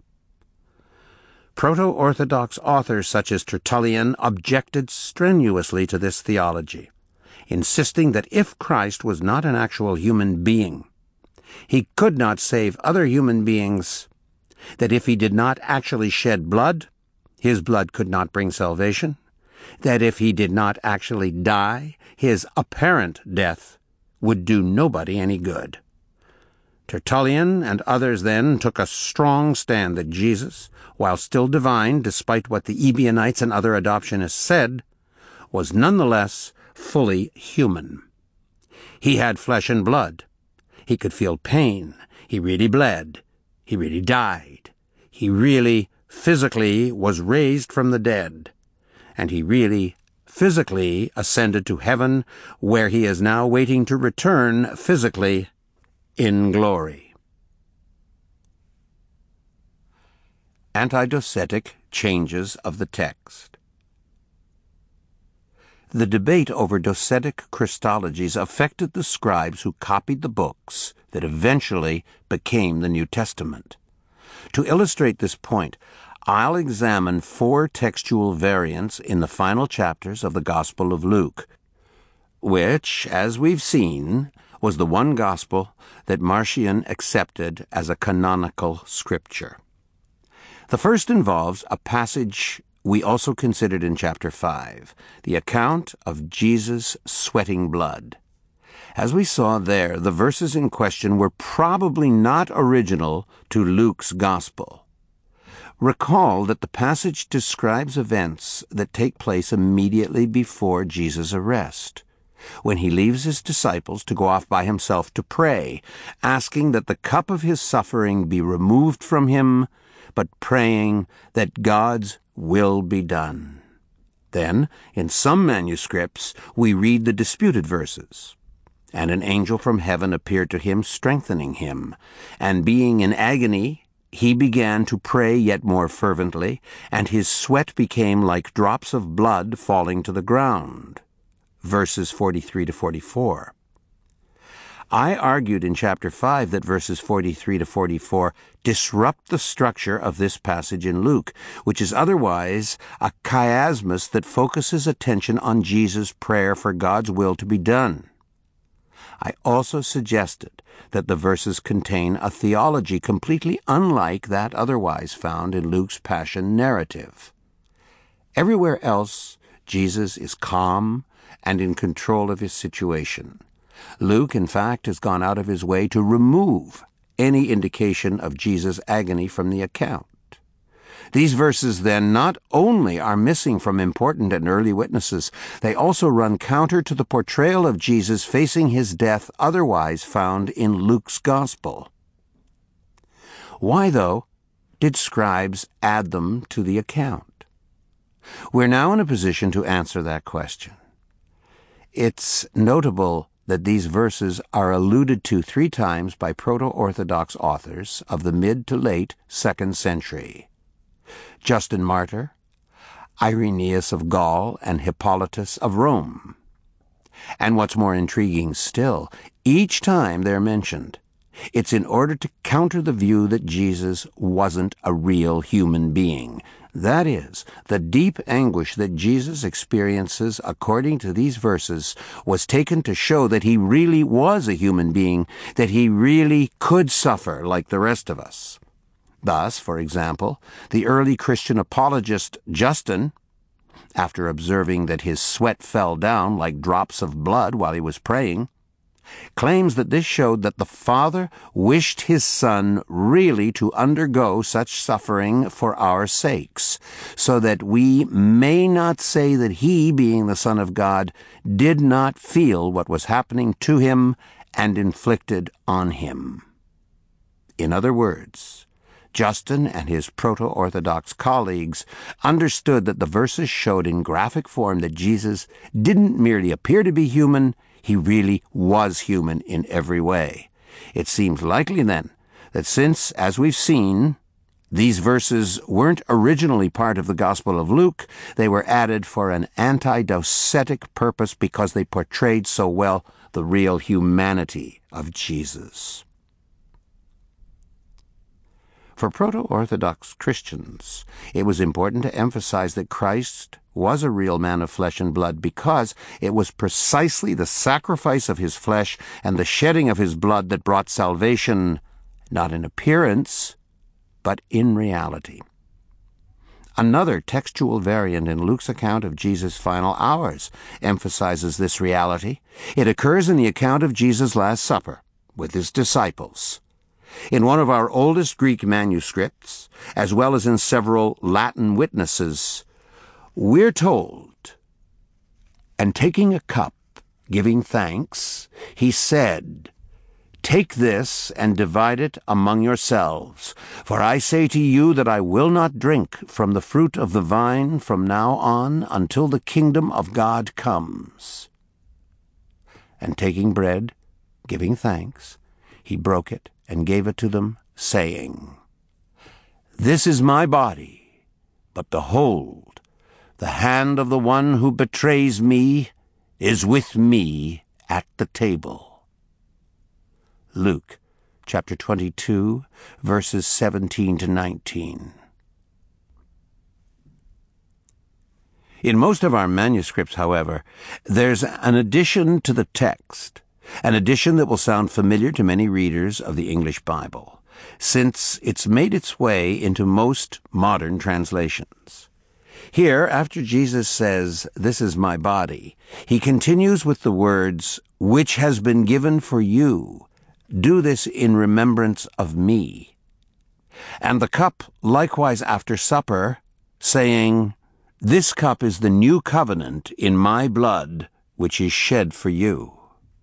Proto-Orthodox authors such as Tertullian objected strenuously to this theology, insisting that if Christ was not an actual human being, he could not save other human beings, that if he did not actually shed blood, his blood could not bring salvation, that if he did not actually die, his apparent death would do nobody any good. Tertullian and others then took a strong stand that Jesus, while still divine, despite what the Ebionites and other adoptionists said, was nonetheless fully human. He had flesh and blood. He could feel pain. He really bled. He really died. He really, physically, was raised from the dead. And he really, physically, ascended to heaven, where he is now waiting to return physically in glory. Antidocetic changes of the text. The debate over docetic Christologies affected the scribes who copied the books that eventually became the New Testament. To illustrate this point, I'll examine four textual variants in the final chapters of the Gospel of Luke, which, as we've seen, was the one gospel that Marcion accepted as a canonical scripture. The first involves a passage we also considered in chapter five, the account of Jesus sweating blood. As we saw there, the verses in question were probably not original to Luke's gospel. Recall that the passage describes events that take place immediately before Jesus' arrest, when he leaves his disciples to go off by himself to pray, asking that the cup of his suffering be removed from him, but praying that God's will be done. Then, in some manuscripts, we read the disputed verses. And an angel from heaven appeared to him, strengthening him. And being in agony, he began to pray yet more fervently, and his sweat became like drops of blood falling to the ground. Verses forty-three to forty-four. I argued in chapter five that verses forty-three to forty-four disrupt the structure of this passage in Luke, which is otherwise a chiasmus that focuses attention on Jesus' prayer for God's will to be done. I also suggested that the verses contain a theology completely unlike that otherwise found in Luke's Passion narrative. Everywhere else, Jesus is calm and in control of his situation. Luke, in fact, has gone out of his way to remove any indication of Jesus' agony from the account. These verses, then, not only are missing from important and early witnesses, they also run counter to the portrayal of Jesus facing his death otherwise found in Luke's Gospel. Why, though, did scribes add them to the account? We're now in a position to answer that question. It's notable that these verses are alluded to three times by Proto-Orthodox authors of the mid to late second century. Justin Martyr, Irenaeus of Gaul, and Hippolytus of Rome. And what's more intriguing still, each time they're mentioned, it's in order to counter the view that Jesus wasn't a real human being. That is, the deep anguish that Jesus experiences according to these verses was taken to show that he really was a human being, that he really could suffer like the rest of us. Thus, for example, the early Christian apologist Justin, after observing that his sweat fell down like drops of blood while he was praying, claims that this showed that the Father wished his Son really to undergo such suffering for our sakes, so that we may not say that he, being the Son of God, did not feel what was happening to him and inflicted on him. In other words, Justin and his Proto-Orthodox colleagues understood that the verses showed in graphic form that Jesus didn't merely appear to be human, he really was human in every way. It seems likely, then, that since, as we've seen, these verses weren't originally part of the Gospel of Luke, they were added for an anti-docetic purpose because they portrayed so well the real humanity of Jesus. For Proto-Orthodox Christians, it was important to emphasize that Christ was a real man of flesh and blood because it was precisely the sacrifice of his flesh and the shedding of his blood that brought salvation, not in appearance, but in reality. Another textual variant in Luke's account of Jesus' final hours emphasizes this reality. It occurs in the account of Jesus' Last Supper with his disciples. In one of our oldest Greek manuscripts, as well as in several Latin witnesses, we're told, "And taking a cup, giving thanks, he said, 'Take this and divide it among yourselves, for I say to you that I will not drink from the fruit of the vine from now on until the kingdom of God comes.' And taking bread, giving thanks, he broke it and gave it to them, saying, 'This is my body, but behold, the hand of the one who betrays me is with me at the table.'" Luke chapter twenty-two, verses seventeen to nineteen. In most of our manuscripts, however, there's an addition to the text, an addition that will sound familiar to many readers of the English Bible, since it's made its way into most modern translations. Here, after Jesus says, "This is my body," he continues with the words, "which has been given for you. Do this in remembrance of me." And the cup likewise after supper, saying, "This cup is the new covenant in my blood, which is shed for you."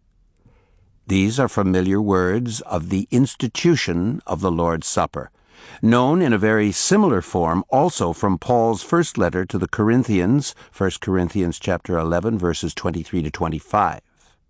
These are familiar words of the institution of the Lord's Supper, known in a very similar form also from Paul's first letter to the Corinthians, First Corinthians chapter eleven, verses twenty-three to twenty-five.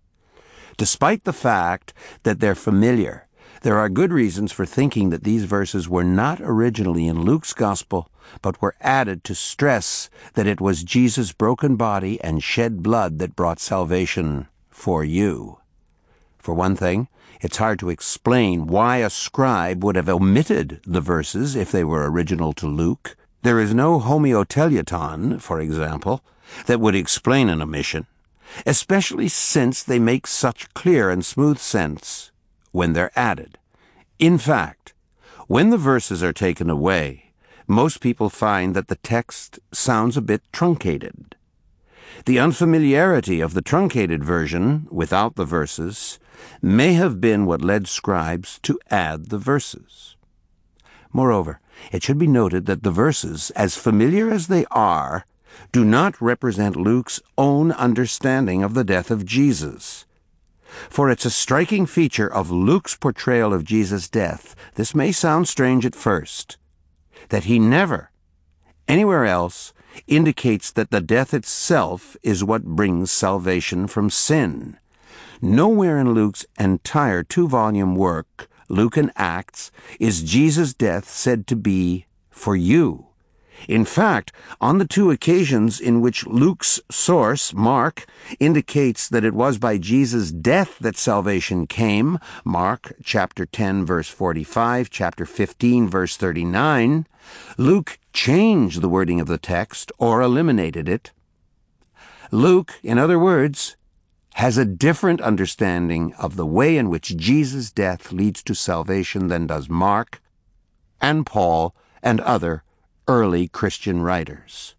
Despite the fact that they're familiar, there are good reasons for thinking that these verses were not originally in Luke's Gospel, but were added to stress that it was Jesus' broken body and shed blood that brought salvation for you. For one thing, it's hard to explain why a scribe would have omitted the verses if they were original to Luke. There is no homoteleuton, for example, that would explain an omission, especially since they make such clear and smooth sense when they're added. In fact, when the verses are taken away, most people find that the text sounds a bit truncated. The unfamiliarity of the truncated version, without the verses, may have been what led scribes to add the verses. Moreover, it should be noted that the verses, as familiar as they are, do not represent Luke's own understanding of the death of Jesus. For it's a striking feature of Luke's portrayal of Jesus' death, this may sound strange at first, that he never, anywhere else, indicates that the death itself is what brings salvation from sin. Nowhere in Luke's entire two-volume work, Luke and Acts, is Jesus' death said to be for you. In fact, on the two occasions in which Luke's source, Mark, indicates that it was by Jesus' death that salvation came, Mark chapter ten, verse forty-five, chapter fifteen, verse thirty-nine, Luke changed the wording of the text or eliminated it. Luke, in other words, has a different understanding of the way in which Jesus' death leads to salvation than does Mark and Paul and other early Christian writers.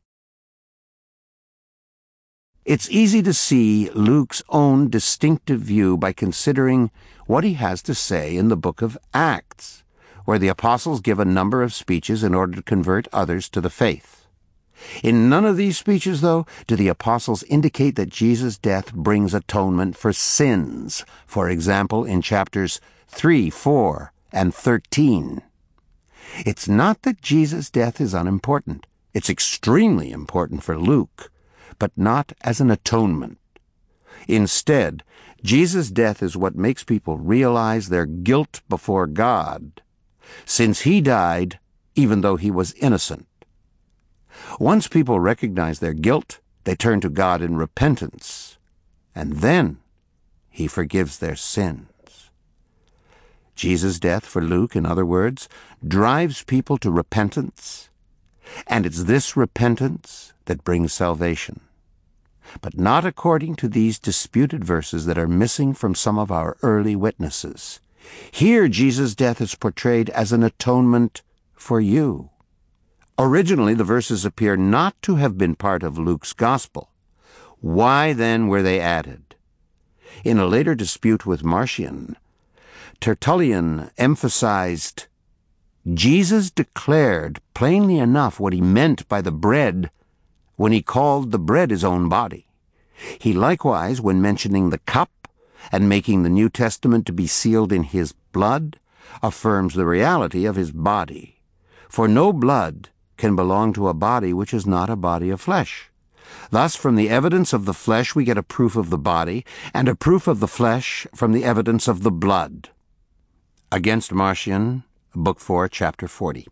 It's easy to see Luke's own distinctive view by considering what he has to say in the book of Acts, where the apostles give a number of speeches in order to convert others to the faith. In none of these speeches, though, do the apostles indicate that Jesus' death brings atonement for sins, for example, in chapters three, four, and thirteen. It's not that Jesus' death is unimportant. It's extremely important for Luke, but not as an atonement. Instead, Jesus' death is what makes people realize their guilt before God, since he died even though he was innocent. Once people recognize their guilt, they turn to God in repentance, and then he forgives their sins. Jesus' death for Luke, in other words, drives people to repentance, and it's this repentance that brings salvation. But not according to these disputed verses that are missing from some of our early witnesses. Here Jesus' death is portrayed as an atonement for you. Originally, the verses appear not to have been part of Luke's Gospel. Why then were they added? In a later dispute with Marcion, Tertullian emphasized, Jesus declared plainly enough what he meant by the bread when he called the bread his own body. He likewise, when mentioning the cup and making the New Testament to be sealed in his blood, affirms the reality of his body. For no blood can belong to a body which is not a body of flesh. Thus, from the evidence of the flesh we get a proof of the body, and a proof of the flesh from the evidence of the blood. Against Marcion, Book four, Chapter forty.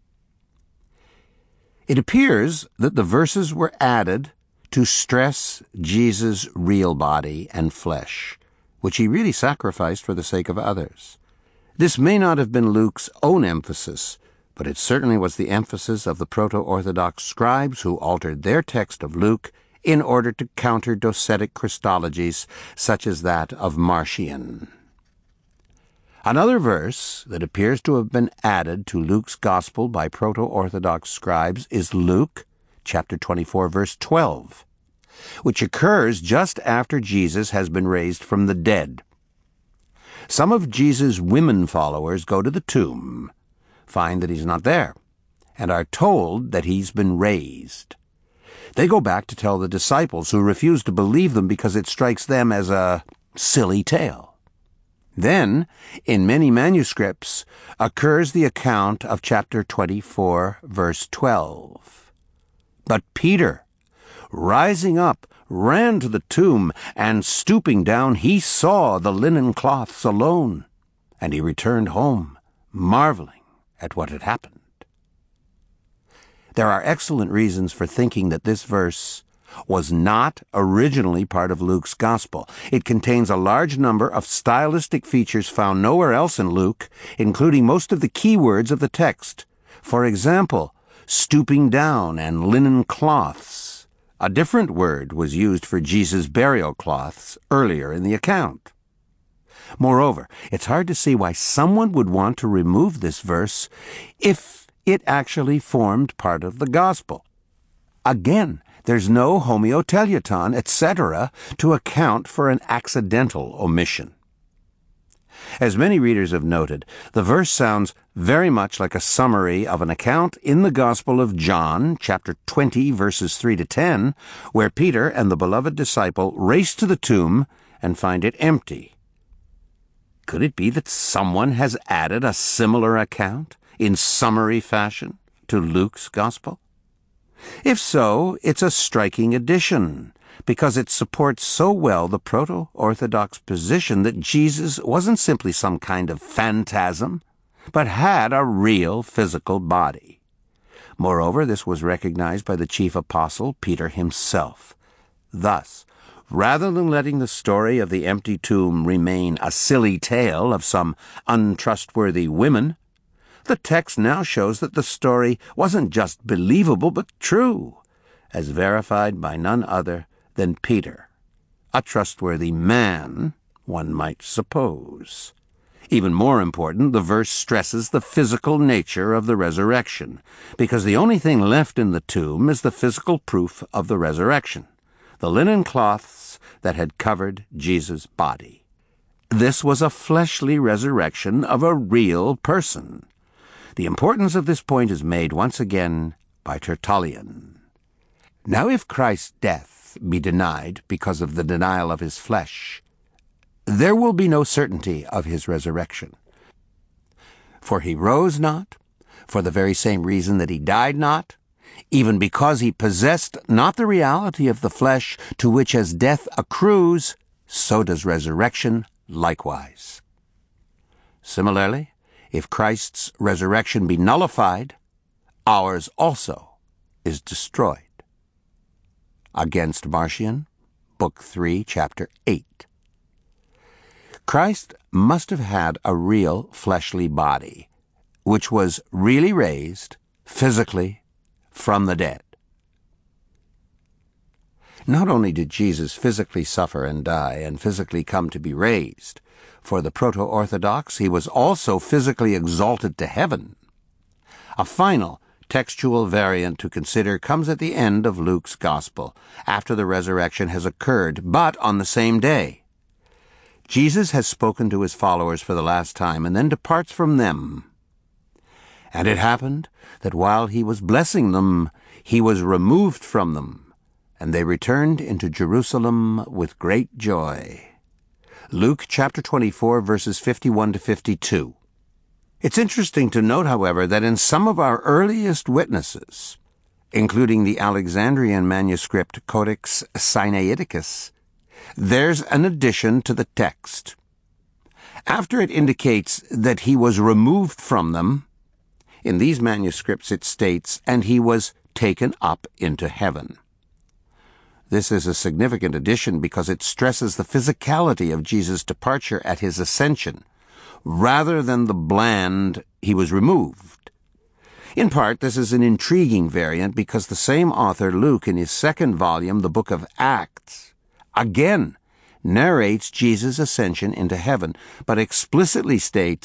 It appears that the verses were added to stress Jesus' real body and flesh, which he really sacrificed for the sake of others. This may not have been Luke's own emphasis, but it certainly was the emphasis of the proto-Orthodox scribes who altered their text of Luke in order to counter docetic Christologies such as that of Marcion. Another verse that appears to have been added to Luke's Gospel by proto-Orthodox scribes is Luke, chapter twenty-four, verse twelve, which occurs just after Jesus has been raised from the dead. Some of Jesus' women followers go to the tomb, find that he's not there, and are told that he's been raised. They go back to tell the disciples, who refuse to believe them because it strikes them as a silly tale. Then, in many manuscripts, occurs the account of chapter twenty-four, verse twelve. But Peter, rising up, ran to the tomb, and stooping down, he saw the linen cloths alone, and he returned home, marveling at what had happened. There are excellent reasons for thinking that this verse was not originally part of Luke's Gospel. It contains a large number of stylistic features found nowhere else in Luke, including most of the key words of the text. For example, stooping down and linen cloths. A different word was used for Jesus' burial cloths earlier in the account. Moreover, it's hard to see why someone would want to remove this verse if it actually formed part of the Gospel. Again, there's no homoteleuton, et cetera, to account for an accidental omission. As many readers have noted, the verse sounds very much like a summary of an account in the Gospel of John, chapter twenty, verses three to ten, where Peter and the beloved disciple race to the tomb and find it empty. Could it be that someone has added a similar account in summary fashion to Luke's Gospel? If so, it's a striking addition, because it supports so well the proto-Orthodox position that Jesus wasn't simply some kind of phantasm, but had a real physical body. Moreover, this was recognized by the chief apostle, Peter himself. Thus, rather than letting the story of the empty tomb remain a silly tale of some untrustworthy women, the text now shows that the story wasn't just believable, but true, as verified by none other than Peter, a trustworthy man, one might suppose. Even more important, the verse stresses the physical nature of the resurrection, because the only thing left in the tomb is the physical proof of the resurrection, the linen cloths that had covered Jesus' body. This was a fleshly resurrection of a real person. The importance of this point is made once again by Tertullian. Now if Christ's death be denied because of the denial of his flesh, there will be no certainty of his resurrection. For he rose not, for the very same reason that he died not, even because he possessed not the reality of the flesh, to which as death accrues, so does resurrection likewise. Similarly, if Christ's resurrection be nullified, ours also is destroyed. Against Marcion, Book three, Chapter eight. Christ must have had a real fleshly body, which was really raised, physically, from the dead. Not only did Jesus physically suffer and die and physically come to be raised, for the proto-Orthodox, he was also physically exalted to heaven. A final, textual variant to consider comes at the end of Luke's Gospel, after the resurrection has occurred, but on the same day. Jesus has spoken to his followers for the last time and then departs from them. And it happened that while he was blessing them, he was removed from them, and they returned into Jerusalem with great joy. Luke chapter twenty-four, verses fifty-one to fifty-two. It's interesting to note, however, that in some of our earliest witnesses, including the Alexandrian manuscript Codex Sinaiticus, there's an addition to the text. After it indicates that he was removed from them, in these manuscripts it states, and he was taken up into heaven. This is a significant addition because it stresses the physicality of Jesus' departure at his ascension, rather than the bland he was removed. In part, this is an intriguing variant because the same author, Luke, in his second volume, the book of Acts, again narrates Jesus' ascension into heaven, but explicitly states